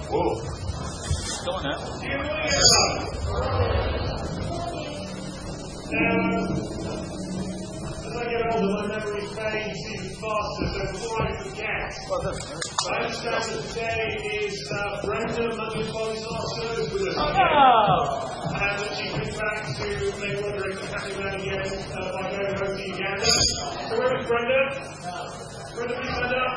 Whoa. Come on now. As I get older, my memory fades even faster, so before I forget, I understand that today is Brenda Mundy-Polysarsco with us again. And that she's been back to make Roderick a happy man again by going home to Uganda. So where is Brenda? Brenda, please stand up.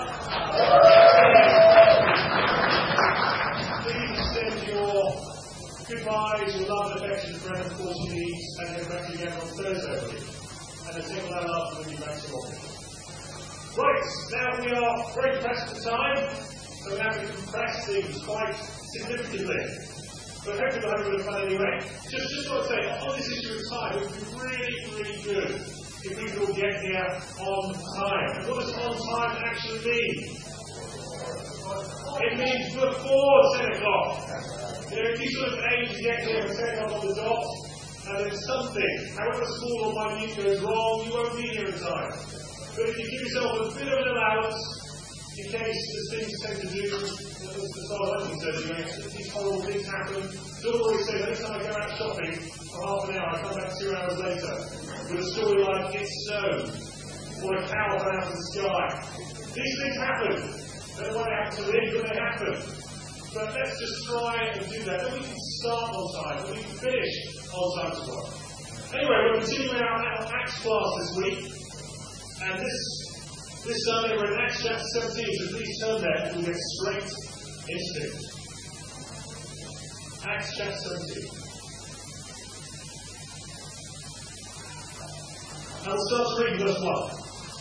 Please extend your goodbyes, your love and affection to Brenda, of course, you need, and get back again on Thursday, I believe. And a single hour after when you back to office. Right, now we are very pressed for time, so we have to compress things quite significantly. But hopefully we'll have a bit of fun anyway. Just want to say, on this issue of time, it would be really, really good if we could all get here on time. And what does on time actually mean? It means before 10 o'clock. You know, if you sort of aim to get here at 10 o'clock on the dot, and if something, however small or minute, goes wrong, you won't be here in time. But if you give yourself a bit of an allowance, in case there's things you tend to do, as far as I'm concerned, these horrible things happen, don't always say, the next time I go out shopping for half an hour, I come back 2 hours later with a story like, it snowed, or a cow fell out of the sky. These things happen. I don't know why they happen to me, but they happen. But let's just try and do that. Then we can start on time, and we can finish on time as well. Anyway, we're continuing our Acts class this week, and this Sunday we're in Acts chapter 17, so please turn there and we'll get straight into things. Acts chapter 17. And we'll start to read verse 1.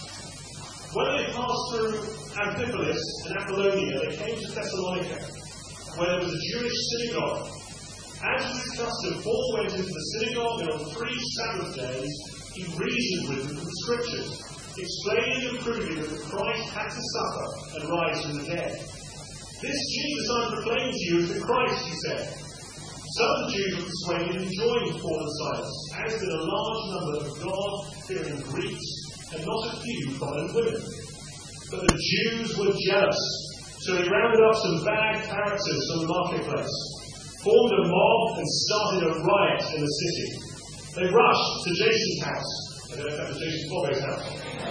When they passed through Amphipolis and Apollonia, they came to Thessalonica, where there was a Jewish synagogue. As was his custom, Paul went into the synagogue, and on 3 Sabbath days he reasoned with them from the Scriptures, explaining and proving that the Christ had to suffer and rise from the dead. This Jesus I proclaim to you is the Christ, he said. Some of the Jews were persuaded and joined Paul and Silas, as did a large number of God-fearing Greeks, and not a few foreign women. But the Jews were jealous, so they rounded up some bad characters from the marketplace, formed a mob, and started a riot in the city. They rushed to Jason's house. I don't know if that was Jason Bobbo's house.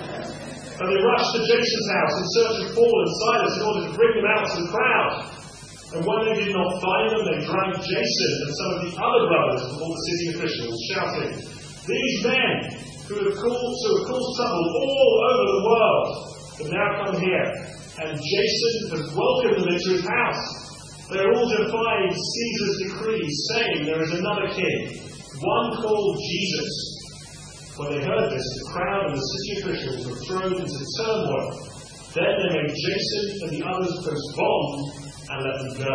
But they rushed to Jason's house in search of Paul and Silas in order to bring them out to the crowd. And when they did not find them, they dragged Jason and some of the other brothers before the city officials, shouting, "These men who have caused trouble all over the world have now come here, and Jason has welcomed them into his house. They are all defying Caesar's decrees, saying there is another king, one called Jesus." When they heard this, the crowd and the city officials were thrown into turmoil. Then they made Jason and the others post bond and let them go.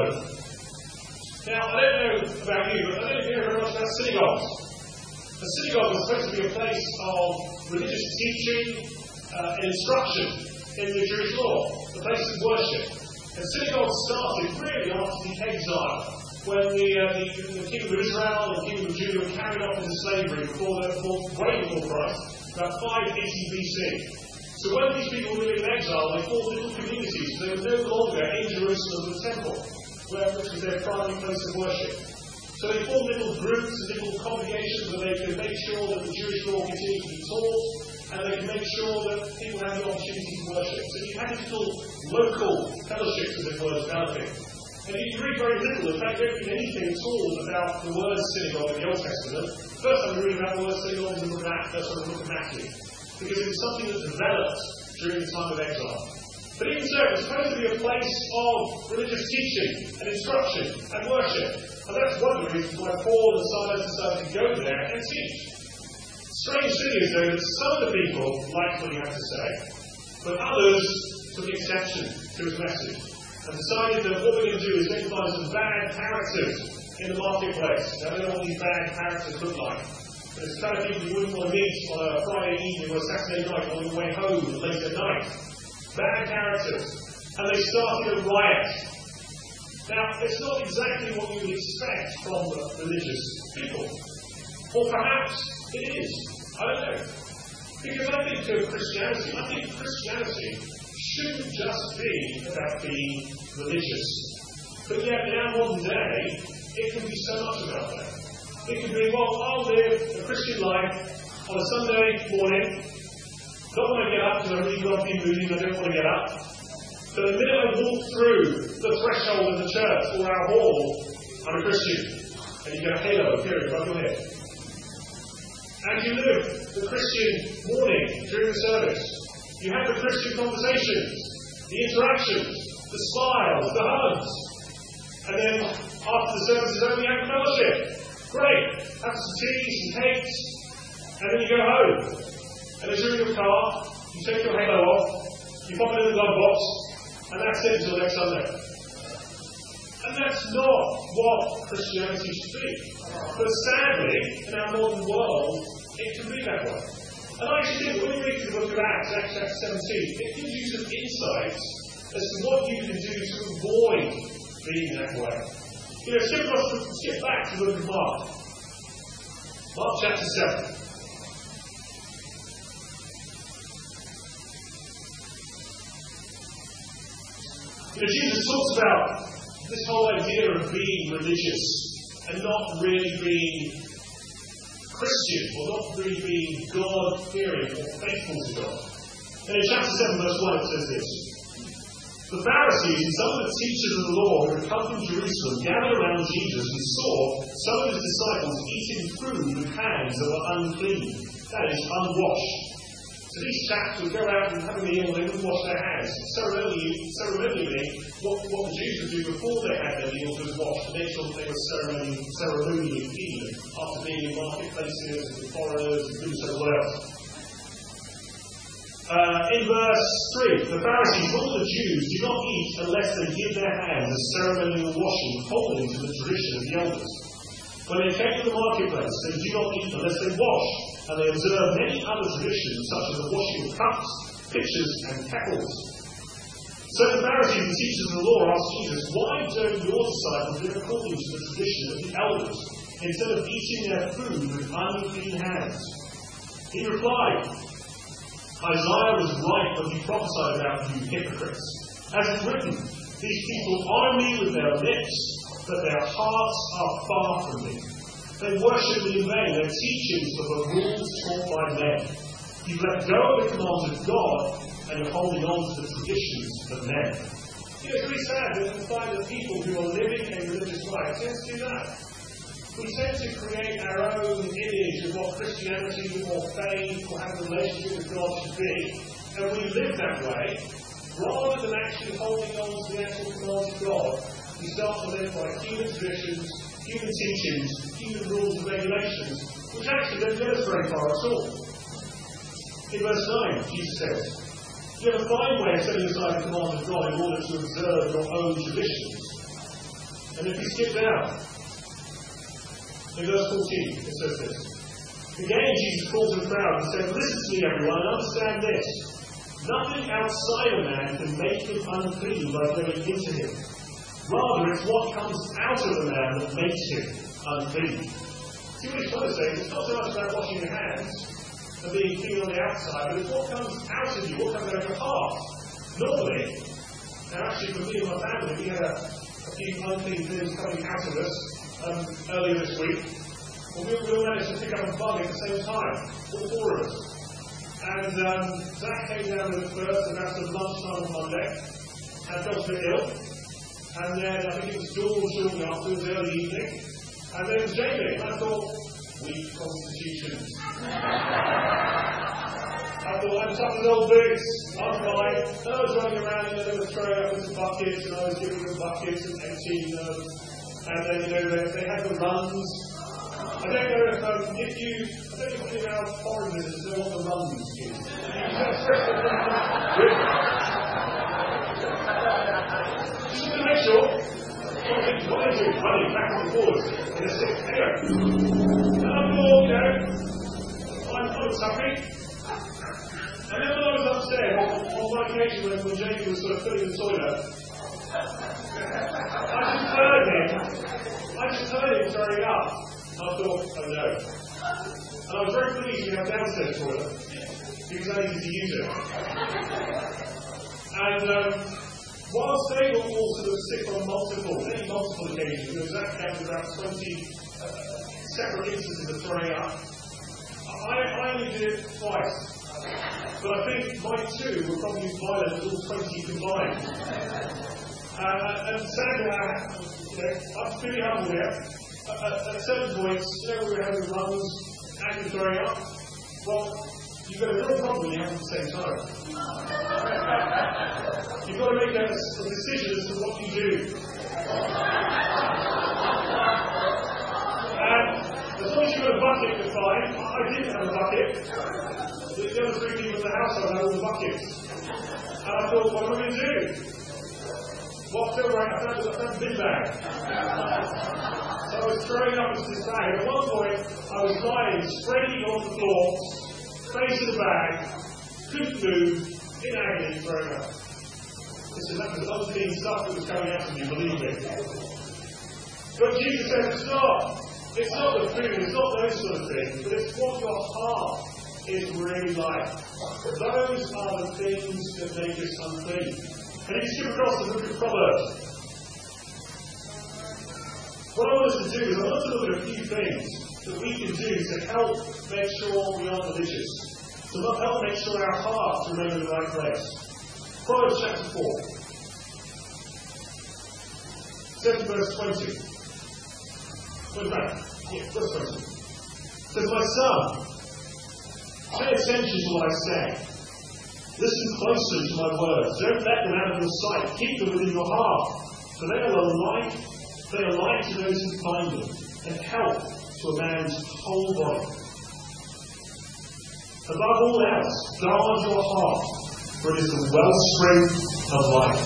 Now, I don't know about you, but I don't hear very much about synagogues. A synagogue was supposed to be a place of religious teaching and instruction in the Jewish law, a place of worship. And synagogues started really after the exile, when the kingdom of Israel and the kingdom of Judah were carried off into slavery way before Christ, about 580 BC. So when these people were living in exile, they formed little communities. They were no longer in Jerusalem the temple, which was their primary place of worship. So they formed little groups and little congregations where they could make sure that the Jewish law continued to be taught, and they could make sure that people had the opportunity to worship. So you had these little local fellowships, as it were, developing. And you read very little, in fact, you don't read anything at all about the word synagogue in the Old Testament. First time we read about the word synagogue is in the book of Matthew, because it was something that developed during the time of exile. But even so, it was supposed to be a place of religious teaching and instruction and worship. And that's one of the reasons why Paul and Silas decided to go there and teach. Strange thing is, though, that some of the people liked what he had to say, but others took exception to his message and decided that what we're going to do is going to find some bad characters in the marketplace. Now, I don't know what these bad characters look like, but it's the kind of people you wouldn't want to meet on a Friday evening or a Saturday night on your way home late at night. Bad characters. And they started a riot. Now, it's not exactly what you would expect from religious people. Or perhaps it is. I don't know. Because I think Christianity shouldn't just be about being religious. But yet, in our modern day, it can be so much about that. It can be, well, I'll live a Christian life on a Sunday morning. Not when I get up, because I'm really grumpy and moody and I don't want to get up. But the minute I walk through the threshold of the church or our hall, I'm a Christian. And you get a halo appearing above your head. And you live the Christian morning during the service. You have the Christian conversations, the interactions, the smiles, the hugs. And then after the service is over, you have fellowship. Great. Have some tea, some cakes. And then you go home. And as you're in your car, you take your halo off, you pop it in the glove box, and that's it until next Sunday. And that's not what Christianity should be. But sadly, in our modern world, it can be that way. And I actually think when you read the book of Acts, Acts chapter 17, it gives you some insights as to what you can do to avoid being that way. You know, skip back to the book of Mark. Mark chapter 7. You know, Jesus talks about this whole idea of being religious and not really being Christian or not really being God-fearing or faithful to God. And in chapter 7 verse 1 it says this: The Pharisees and some of the teachers of the law who had come from Jerusalem gathered around Jesus and saw some of his disciples eating food with hands that were unclean, that is, unwashed. So these chaps would go out and have a meal and they wouldn't wash their hands. Ceremonially, what the Jews would do before they had their meals was wash to make sure that they were ceremonially clean after being in marketplaces and with foreigners and doing so what else. In verse 3, the Pharisees told the Jews, do not eat unless they give their hands a ceremonial washing according to the tradition of the elders. When they came to the marketplace, they do not eat unless they wash, and they observe many other traditions, such as the washing of cups, pitchers, and kettles. So the Pharisees and teachers of the law asked Jesus, why don't your disciples live according to the tradition of the elders, instead of eating their food with unclean hands? He replied, Isaiah was right when he prophesied about you hypocrites. As it's written, these people honour me with their lips, but their hearts are far from me. They worship me in vain. Their teachings are the rules taught by men. You've let go of the commands of God, and you're holding on to the traditions of men. You know, it's really sad that we find that people who are living a religious life tend to do that. We tend to create our own image of what Christianity or faith or having a relationship with God should be, and we live that way, rather than actually holding on to the actual commands of God. We start to live by human traditions, human teachings, human rules and regulations, which actually don't get us very far at all. In verse 9, Jesus says, you have a fine way of setting aside the commands of God in order to observe your own traditions. And if you skip down, in verse 14, it says this. Again, Jesus called to the crowd and said, listen to me, everyone, and understand this. Nothing outside a man can make him unclean by going into him. Rather, it's what comes out of the man that makes him unclean. See what he's trying to say? It's not so much about washing your hands and being clean on the outside, but it's what comes out of you, what comes out of your heart. Normally, and actually for me and my family, we had a few unclean things coming out of us earlier this week. Well, we all managed to pick up a bug at the same time, all four of us. And Zach came down with it first about sort of lunchtime on Monday and felt a bit ill. And then I think it was Dawn shortly after, it was early evening. And then it was Jamie. And I thought, weak constitutions. I thought, I'm tough as old boots, I'm fine. And I was running around, you know, they were throwing up into buckets, and I was giving them buckets and emptying them. And then, you know, they had the runs. I don't know if any of our foreign visitors know what the runs is. Just to make sure, what I do, running back and forwards in a stick here. And I thought, you know, I'm happy. And then when I was upstairs, on one occasion when Jamie was sort of filling the toilet, I just heard him throwing up. I thought, oh no. And I was very pleased we have downstairs toilet, because I needed to use it. And whilst they were all sort of sick on multiple, many multiple occasions. There was about 20 separate instances of throwing up. I only did it twice. But I think my two were probably as violent as all 20 combined. And sadly, I'm pretty humble here. At certain points, we were having runs, actually throwing up. Well, you've got a real problem when you have at the same time. You've got to make a decision as to what you do. And as long as you've got a bucket, you're fine. I didn't have a bucket. The other three people in the household had all the buckets. And I thought, what am I going to do? Well, still right, I found a bin bag. So I was throwing up into this bag. At one point, I was lying, spreading on the floor, face in the bag, couldn't move, in agony, throwing up. Listen, that was unclean stuff that was coming out of me, believe me. But Jesus said, it's not the food, it's not those sort of things, but it's what your heart is really like. Those are the things that make us unclean. And if you skip across the book of Proverbs, what I want us to do is I want us to look at a few things that we can do to help make sure we aren't religious, to help make sure our hearts remain in the right place. Proverbs chapter 4, 7 verse 20. Go back. Yeah, verse 20. It says, my son, pay attention to what I say. Listen closely to my words. Don't let them out of your sight. Keep them within your heart. For they are light to those who find them, and health to a man's whole body. Above all else, guard your heart, for it is the wellspring of life.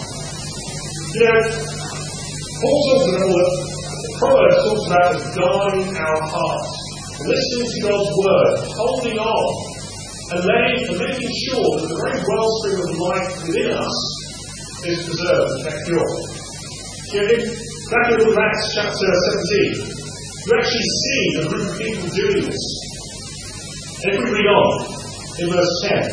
Paul talks about Proverbs talks about us guarding our hearts, listening to God's word, holding on, and making sure that the very wellspring of life within us is preserved and kept pure. Back in the book of Acts chapter 17, you actually see a group of people doing this. And if we read on, in verse 10,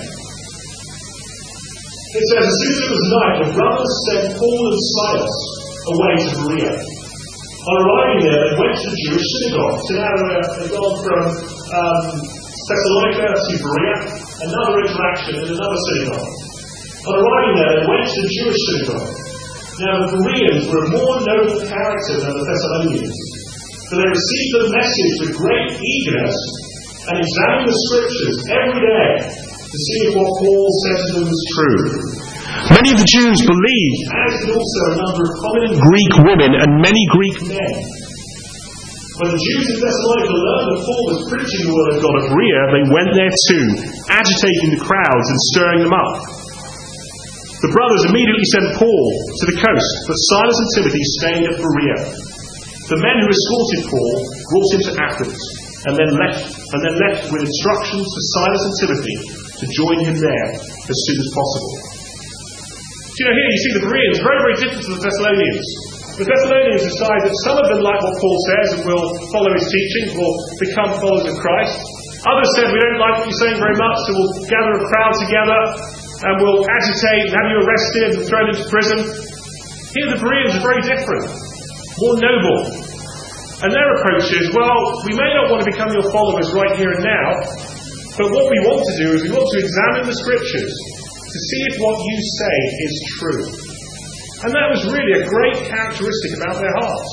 it says, as soon as it was night, the brothers sent Paul and Silas away to Berea. On arriving there, they went to the Jewish synagogue. So now they've gone from Thessalonica to Berea, another interaction in another synagogue. On arriving there, they went to the Jewish synagogue. Now the Bereans were a more noble character than the Thessalonians, for they received the message with great eagerness and examined the scriptures every day to see if what Paul said to them was true. Many of the Jews believed, as did also a number of prominent Greek women and many Greek men. When the Jews in Thessalonica learned that Paul was preaching the word of God at Berea, they went there too, agitating the crowds and stirring them up. The brothers immediately sent Paul to the coast, but Silas and Timothy stayed at Berea. The men who escorted Paul brought him to Athens, and then left with instructions to Silas and Timothy to join him there as soon as possible. Here you see the Bereans, very, very different to the Thessalonians. The Thessalonians decide that some of them like what Paul says and will follow his teachings, will become followers of Christ. Others said, we don't like what you're saying very much, so we'll gather a crowd together and we'll agitate and have you arrested and thrown into prison. Here the Bereans are very different, more noble. And their approach is, well, we may not want to become your followers right here and now, but what we want to do is we want to examine the scriptures to see if what you say is true. And that was really a great characteristic about their hearts.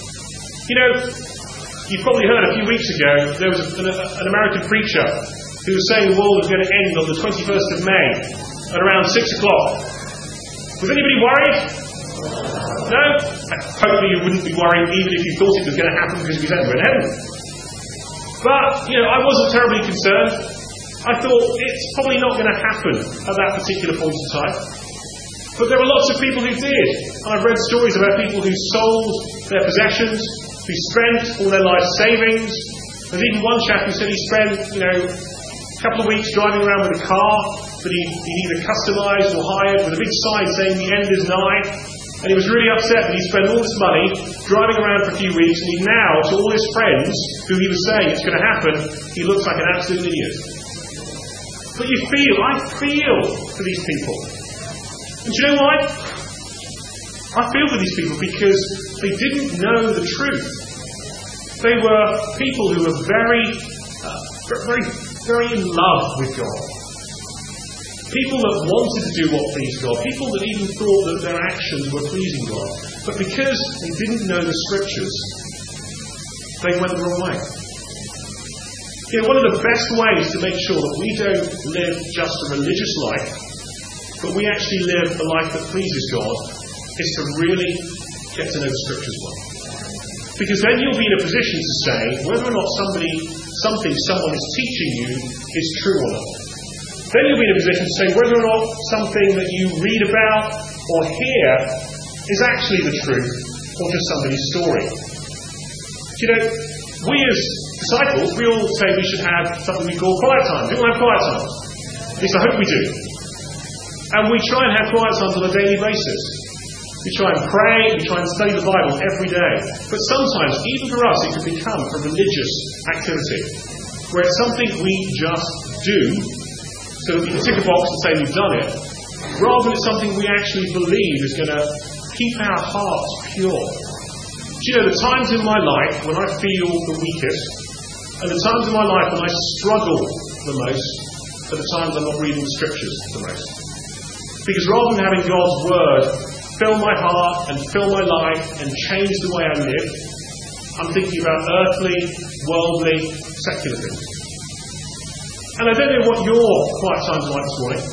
You've probably heard a few weeks ago, there was an American preacher who was saying the world was going to end on the 21st of May at around 6 o'clock. Was anybody worried? No? Hopefully you wouldn't be worried even if you thought it was going to happen because we said we're in heaven. But, I wasn't terribly concerned. I thought it's probably not going to happen at that particular point in time. But there were lots of people who did. I've read stories about people who sold their possessions, who spent all their life savings. There's even one chap who said he spent, a couple of weeks driving around with a car that he either customised or hired with a big sign saying the end is nigh. And he was really upset that he spent all this money driving around for a few weeks, and he now, to all his friends, who he was saying it's going to happen, he looks like an absolute idiot. But I feel for these people. And do you know why? I feel for these people because they didn't know the truth. They were people who were very in love with God. People that wanted to do what pleased God. People that even thought that their actions were pleasing God. But because they didn't know the Scriptures, they went the wrong way. One of the best ways to make sure that we don't live just a religious life, but we actually live a life that pleases God, is to really get to know the Scriptures well. Because then you'll be in a position to say whether or not something someone is teaching you is true or not. Then you'll be in a position to say whether or not something that you read about or hear is actually the truth or just somebody's story. We as disciples, we all say we should have something we call quiet time. We all have quiet times. At least I hope we do. And we try and have quiet times on a daily basis. We try and pray, we try and study the Bible every day. But sometimes, even for us, it can become a religious activity, where it's something we just do, so that we can tick a box and say we've done it, rather than it's something we actually believe is going to keep our hearts pure. The times in my life when I feel the weakest, and the times in my life when I struggle the most, are the times I'm not reading the Scriptures the most. Because rather than having God's Word fill my heart and fill my life and change the way I live, I'm thinking about earthly, worldly, secular things. And I don't know what your quiet times are like this morning,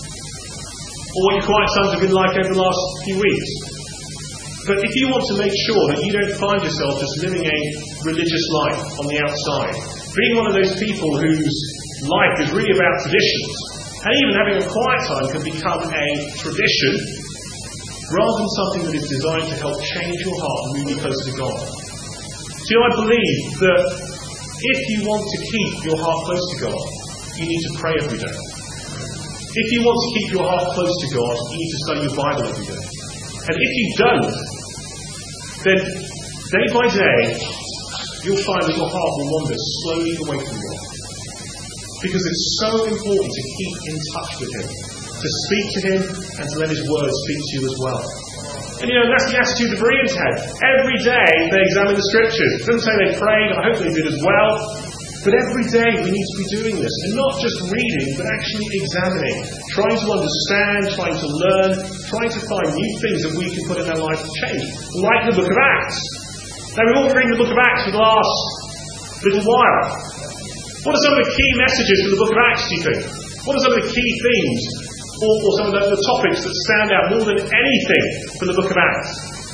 or what your quiet times have been like over the last few weeks. But if you want to make sure that you don't find yourself just living a religious life on the outside, being one of those people whose life is really about traditions, and even having a quiet time can become a tradition, rather than something that is designed to help change your heart and move you closer to God. I believe that if you want to keep your heart close to God, you need to pray every day. If you want to keep your heart close to God, you need to study your Bible every day. And if you don't, then day by day, you'll find that your heart will wander slowly away from God. Because it's so important to keep in touch with Him, to speak to Him, and to let His Word speak to you as well. And that's the attitude the Bereans had. Every day they examined the Scriptures. It doesn't say they prayed, I hope they did as well. But every day we need to be doing this. And not just reading, but actually examining. Trying to understand, trying to learn, trying to find new things that we can put in our life to change. Like the book of Acts. Now we've all been reading the book of Acts for the last little while. What are some of the key messages from the book of Acts, do you think? What are some of the key themes? Or some of the topics that stand out more than anything from the book of Acts?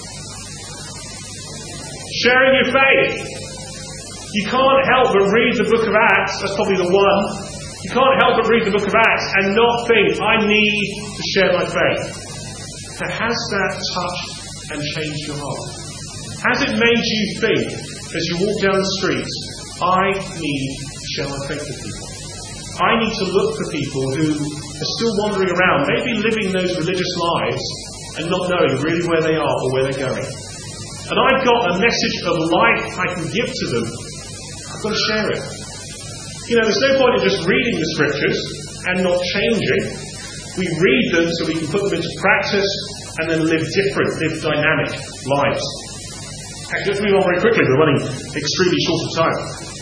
Sharing your faith. You can't help but read the book of Acts, that's probably the one. You can't help but read the book of Acts and not think, I need to share my faith. Now, has that touched and changed your heart? Has it made you think, as you walk down the streets, I need to share my faith with people? I need to look for people who are still wandering around, maybe living those religious lives and not knowing really where they are or where they're going. And I've got a message of life I can give to them. I've got to share it. There's no point in just reading the Scriptures and not changing. We read them so we can put them into practice and then live different, live dynamic lives. Actually, let's move on very quickly. We're running extremely short of time.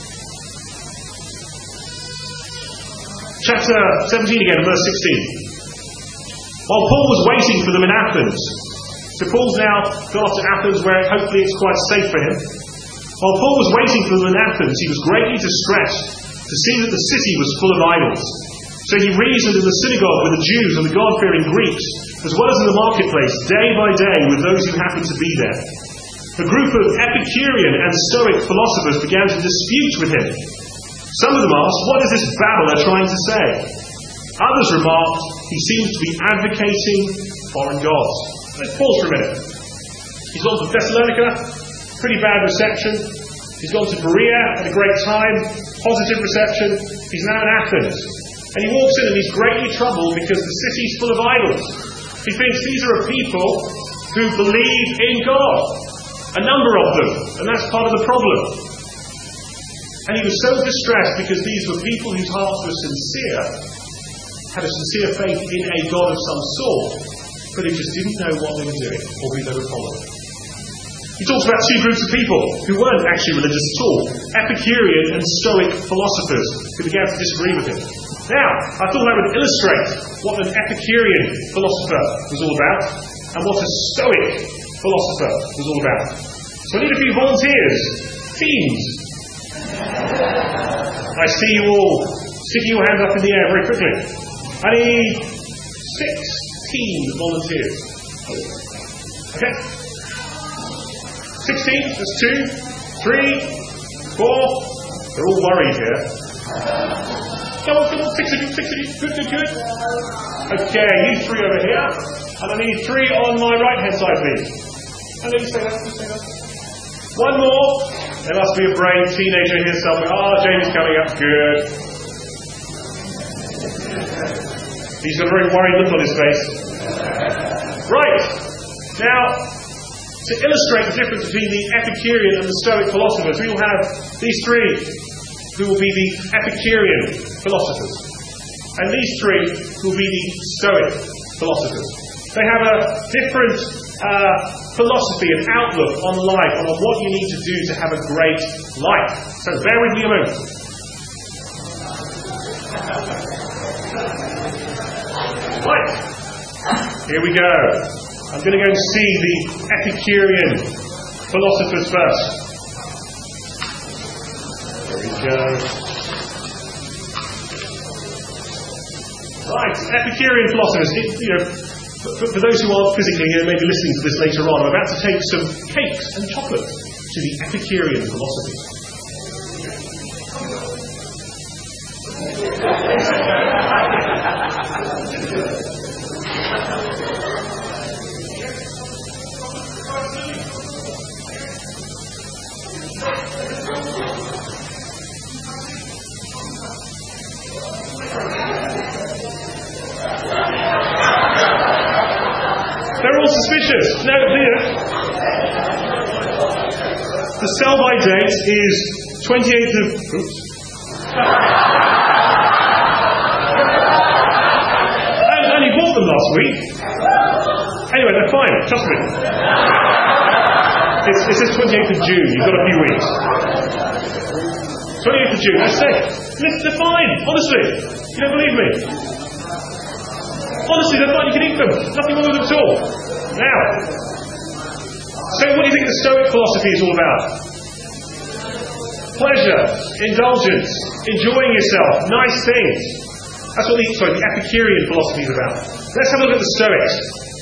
Chapter 17 again, verse 16. While Paul was waiting for them in Athens, so Paul's now got to Athens where hopefully it's quite safe for him. While Paul was waiting for them in Athens, he was greatly distressed to see that the city was full of idols. So he reasoned in the synagogue with the Jews and the God-fearing Greeks, as well as in the marketplace, day by day with those who happened to be there. A group of Epicurean and Stoic philosophers began to dispute with him. Some of them asked, what is this babbler trying to say? Others remarked, he seems to be advocating foreign gods. Let's pause for a minute. He's gone to Thessalonica, pretty bad reception. He's gone to Berea, had a great time, positive reception. He's now in Athens. And he walks in and he's greatly troubled because the city's full of idols. He thinks these are a people who believe in God. A number of them. And that's part of the problem. And he was so distressed because these were people whose hearts were sincere, had a sincere faith in a God of some sort, but who just didn't know what they were doing or who they were following. He talks about two groups of people who weren't actually religious at all, Epicurean and Stoic philosophers who began to disagree with him. Now, I thought I would illustrate what an Epicurean philosopher was all about and what a Stoic philosopher was all about. So I need a few volunteers. Teams. I see you all sticking your hands up in the air very quickly. I need 16 volunteers. Okay? 16, that's 2, 3, 4. They're all worried here. Come on, 6 of you. Good. Okay, you 3 over here. And I need 3 on my right-hand side, please. And then you say that. One more. There must be a brave teenager here somewhere. Jamie's coming up. Good. He's got a very worried look on his face. Right. Now, to illustrate the difference between the Epicurean and the Stoic philosophers, we will have these 3 who will be the Epicurean philosophers. And these 3 will be the Stoic philosophers. They have a different philosophy and outlook on life, and on what you need to do to have a great life. So bear with me a moment. Right. Here we go. I'm going to go and see the Epicurean philosophers first. There we go. Right, Epicurean philosophers. For those who aren't physically here, maybe listening to this later on, I'm about to take some cakes and chocolate to the Epicurean philosophy. They're all suspicious. No, the sell-by date is 28th of... Oops. I only bought them last week. Anyway, they're fine. Trust me. It says 28th of June. You've got a few weeks. 28th of June. They're safe. They're fine. Honestly. You don't believe me? Honestly, they're fine. You can eat them. Nothing wrong with them at all. Now, so what do you think the Stoic philosophy is all about? Pleasure, indulgence, enjoying yourself, nice things. That's what the Epicurean philosophy is about. Let's have a look at the Stoics.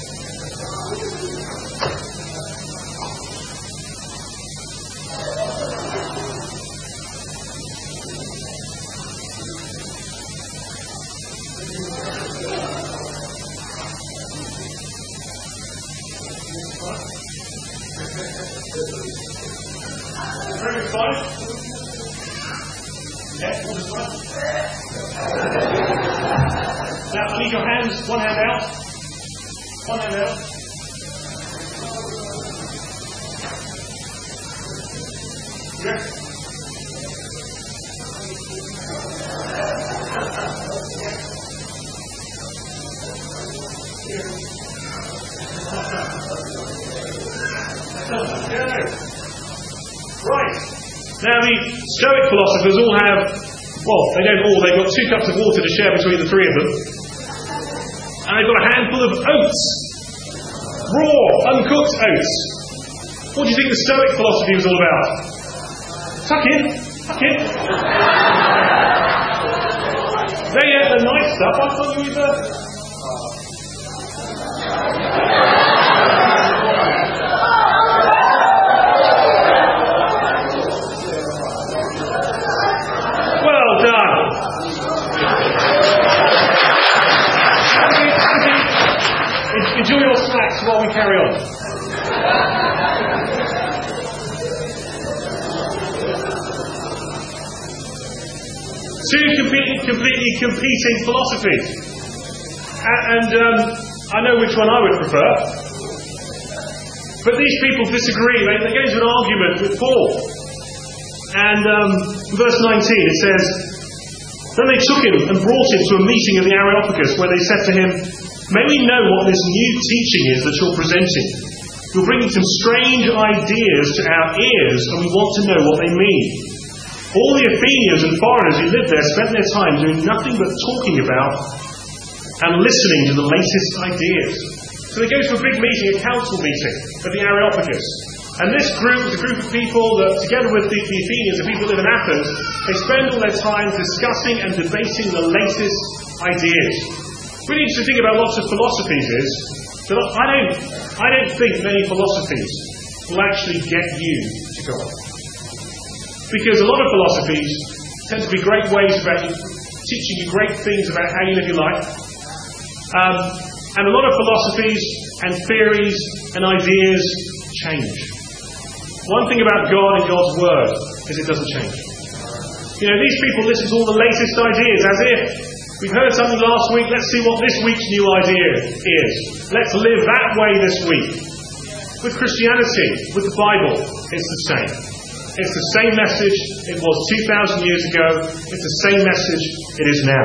Very excited. Yeah, all this one. Now, I need your hands, one hand out. One hand out. Yeah. Right. Now the Stoic philosophers all have, well, they don't all, they've got 2 cups of water to share between the 3 of them. And they've got a handful of oats. Raw, uncooked oats. What do you think the Stoic philosophy was all about? Tuck in. They ate the nice stuff, why can't you eat the... Enjoy your snacks while we carry on. Two completely competing philosophies. And I know which one I would prefer. But these people disagree. They go into an argument with Paul. And verse 19 it says, "Then they took him and brought him to a meeting of the Areopagus, where they said to him, May we know what this new teaching is that you're presenting. You're bringing some strange ideas to our ears, and we want to know what they mean. All the Athenians and foreigners who lived there spent their time doing nothing but talking about and listening to the latest ideas. So they go to a big meeting, a council meeting of the Areopagus. And this group is a group of people that, together with the Athenians, the people who live in Athens, they spend all their time discussing and debating the latest ideas. Really interesting thing about lots of philosophies is that I don't think many philosophies will actually get you to God. Because a lot of philosophies tend to be great ways about teaching you great things about how you live your life. And a lot of philosophies and theories and ideas change. One thing about God and God's Word is it doesn't change. You know, these people listen to all the latest ideas as if we've heard something last week, let's see what this week's new idea is. Let's live that way this week. With Christianity, with the Bible, it's the same. It's the same message it was 2,000 years ago. It's the same message it is now.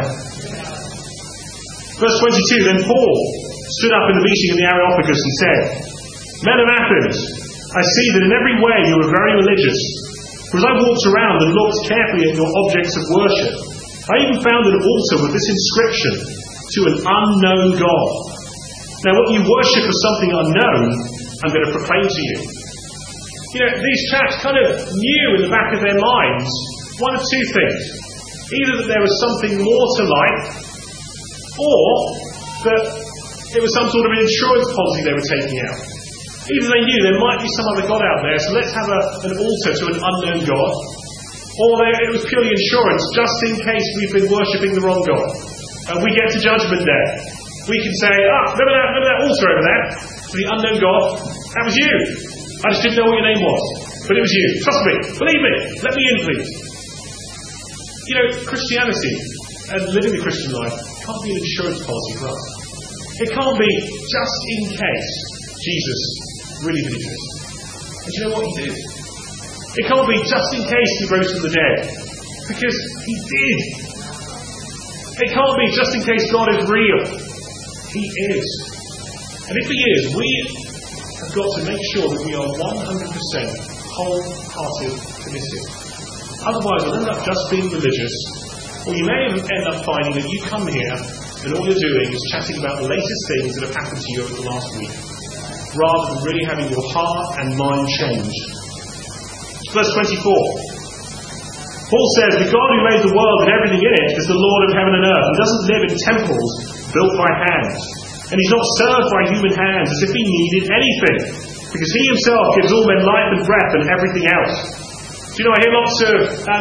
Verse 22, then Paul stood up in the meeting of the Areopagus and said, Men of Athens, I see that in every way you are very religious. For as I walked around and looked carefully at your objects of worship, I even found an altar with this inscription, to an unknown God. Now what you worship as something unknown, I'm going to proclaim to you. You know, these chaps kind of knew in the back of their minds one of two things. Either that there was something more to life, or that it was some sort of an insurance policy they were taking out. Either they knew there might be some other God out there, so let's have an altar to an unknown God. Or it was purely insurance, just in case we've been worshipping the wrong God. And we get to Judgment Day. We can say, remember that altar over there? To the unknown God? That was you. I just didn't know what your name was. But it was you. Trust me. Believe me. Let me in, please. You know, Christianity and living the Christian life can't be an insurance policy for us. It can't be just in case Jesus really did exist. And do you know what he did? It can't be just in case he rose from the dead. Because he did. It can't be just in case God is real. He is. And if he is, we have got to make sure that we are 100% wholehearted to this him. Otherwise we'll end up just being religious, or you may end up finding that you come here and all you're doing is chatting about the latest things that have happened to you over the last week, rather than really having your heart and mind changed. Verse 24. Paul says, the God who made the world and everything in it is the Lord of heaven and earth. He doesn't live in temples built by hands. And he's not served by human hands as if he needed anything. Because he himself gives all men life and breath and everything else. Do you know, I hear lots of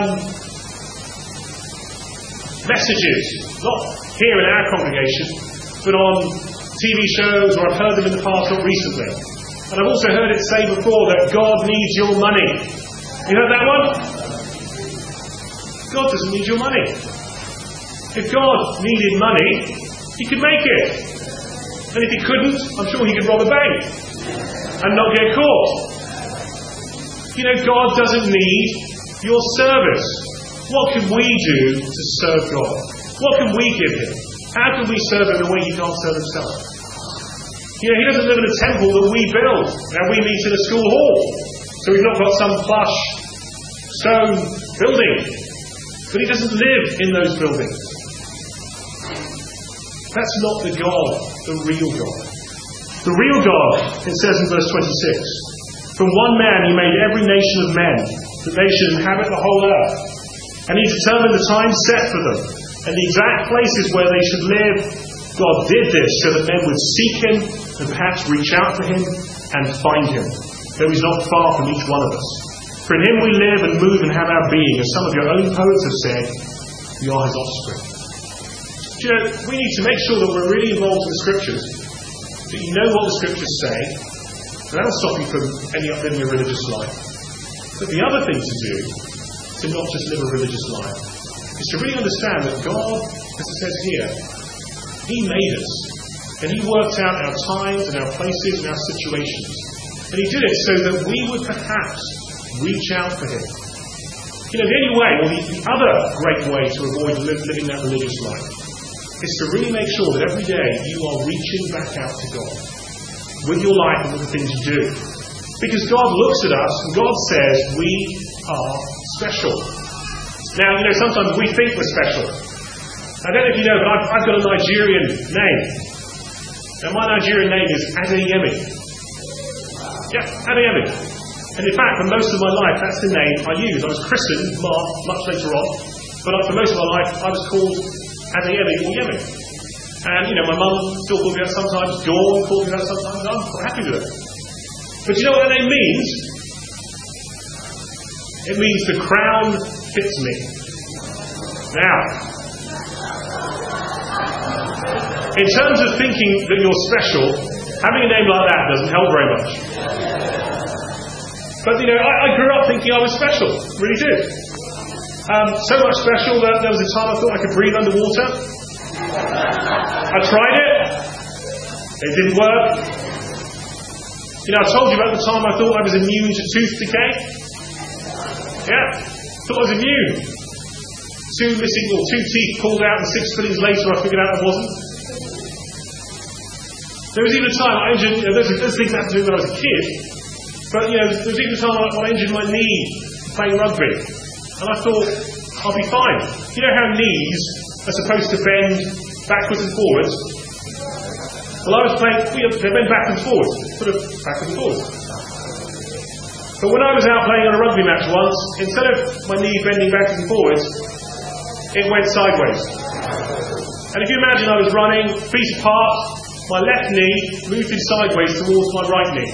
messages, not here in our congregation, but on TV shows, or I've heard them in the past, not recently. And I've also heard it say before that God needs your money. You heard that one? God doesn't need your money. If God needed money, he could make it. And if he couldn't, I'm sure he could rob a bank and not get caught. You know, God doesn't need your service. What can we do to serve God? What can we give him? How can we serve him in a way he can't serve himself? You know, he doesn't live in a temple that we build. Now we meet in a school hall. So we've not got some plush stone building. But he doesn't live in those buildings. That's not the God, the real God. The real God, it says in verse 26, from one man he made every nation of men, that they should inhabit the whole earth. And he determined the time set for them, and the exact places where they should live. God did this so that men would seek him, and perhaps reach out for him, and find him, though he's not far from each one of us. For in him we live and move and have our being, as some of your own poets have said, we are his offspring. You know, we need to make sure that we're really involved in the Scriptures, that you know what the Scriptures say, and that'll stop you from ending up living a religious life. But the other thing to do, to not just live a religious life, is to really understand that God, as it says here, he made us, and he worked out our times and our places and our situations. And he did it so that we would perhaps reach out for him. You know, the only way, or the other great way to avoid living that religious life, is to really make sure that every day you are reaching back out to God with your life and with the things you do. Because God looks at us and God says we are special. Now, sometimes we think we're special. I don't know if you know, but I've got a Nigerian name. Now, my Nigerian name is Adeyemi. Yeah, Adeyemi. And in fact, for most of my life, that's the name I used. I was christened much later on, but for most of my life, I was called Adeyemi or Yemi. And, my mum still calls me that sometimes, Dawn calls me that sometimes, and I'm quite happy with it. But do you know what that name means? It means the crown fits me. Now, in terms of thinking that you're special, having a name like that doesn't help very much. But, I grew up thinking I was special. Really did. So much special that there was a time I thought I could breathe underwater. I tried it. It didn't work. I told you about the time I thought I was immune to tooth decay. Yeah. Thought I was immune. 2 teeth pulled out and 6 fillings later I figured out I wasn't. There was even a time I injured, those things happened to me when I was a kid, but there was even a time I injured my knee playing rugby. And I thought, I'll be fine. You know how knees are supposed to bend backwards and forwards? Well, I was playing, they bend backwards and forwards. Sort of backwards and forwards. But when I was out playing on a rugby match once, instead of my knee bending backwards and forwards, it went sideways. And if you imagine I was running, feet apart, my left knee moved in sideways towards my right knee.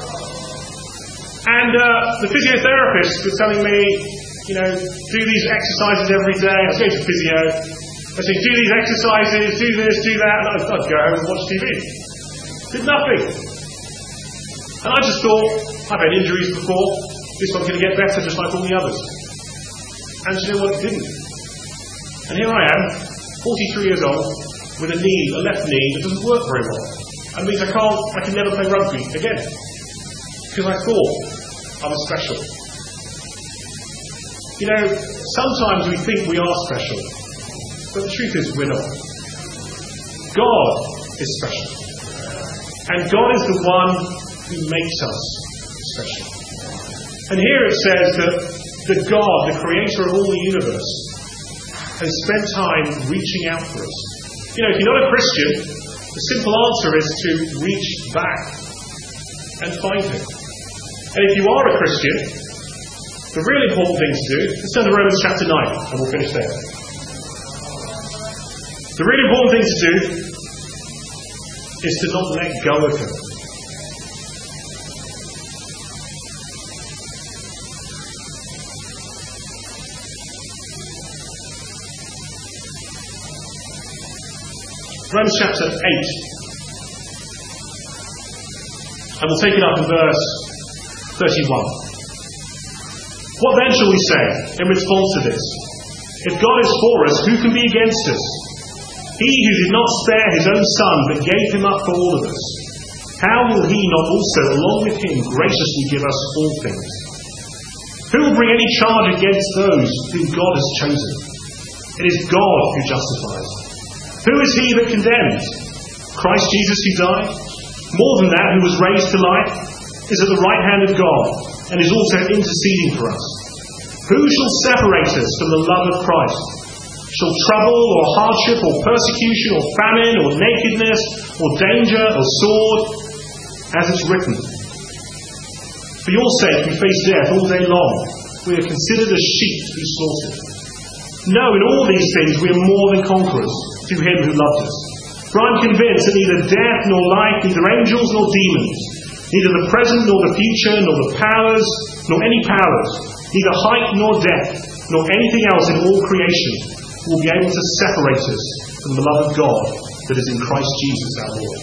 And the physiotherapist was telling me, do these exercises every day. I was going to physio. I said, do these exercises, do this, do that. And I'd go home and watch TV. Did nothing. And I just thought, I've had injuries before. This one's going to get better just like all the others. And you know what? It didn't. And here I am, 43 years old, with a left knee that doesn't work very well. And means I can never play rugby again. Because I thought I was special. Sometimes we think we are special, but the truth is we're not. God is special. And God is the one who makes us special. And here it says that God, the creator of all the universe, has spent time reaching out for us. If you're not a Christian, the simple answer is to reach back and find Him. And if you are a Christian, the really important thing to do, let's turn to Romans chapter 9, and we'll finish there. The really important thing to do is to not let go of Him. Romans chapter 8. And we'll take it up in verse 31. What then shall we say in response to this? If God is for us, who can be against us? He who did not spare His own Son, but gave Him up for all of us, how will He not also, along with Him, graciously give us all things? Who will bring any charge against those whom God has chosen? It is God who justifies. Who is He that condemns? Christ Jesus who died? More than that, who was raised to life, is at the right hand of God, and is also interceding for us. Who shall separate us from the love of Christ? Shall trouble, or hardship, or persecution, or famine, or nakedness, or danger, or sword? As it's written, for your sake we face death all day long. We are considered as sheep to be slaughtered. No, in all these things we are more than conquerors through Him who loved us. For I am convinced that neither death nor life, neither angels nor demons, neither the present nor the future, nor the powers, nor any powers, neither height nor depth, nor anything else in all creation will be able to separate us from the love of God that is in Christ Jesus our Lord.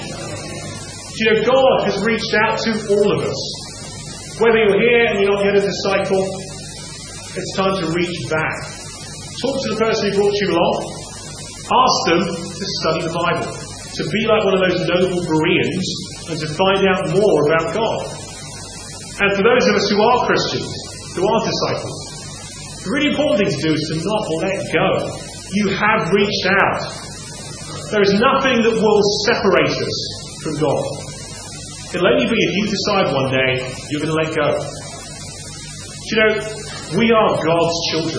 God has reached out to all of us. Whether you're here and you're not yet a disciple, it's time to reach back. Talk to the person who brought you along. Ask them to study the Bible, to be like one of those noble Bereans, and to find out more about God. And for those of us who are Christians, who are disciples, the really important thing to do is to not let go. You have reached out. There is nothing that will separate us from God. It'll only be if you decide one day you're going to let go. Do you know, we are God's children.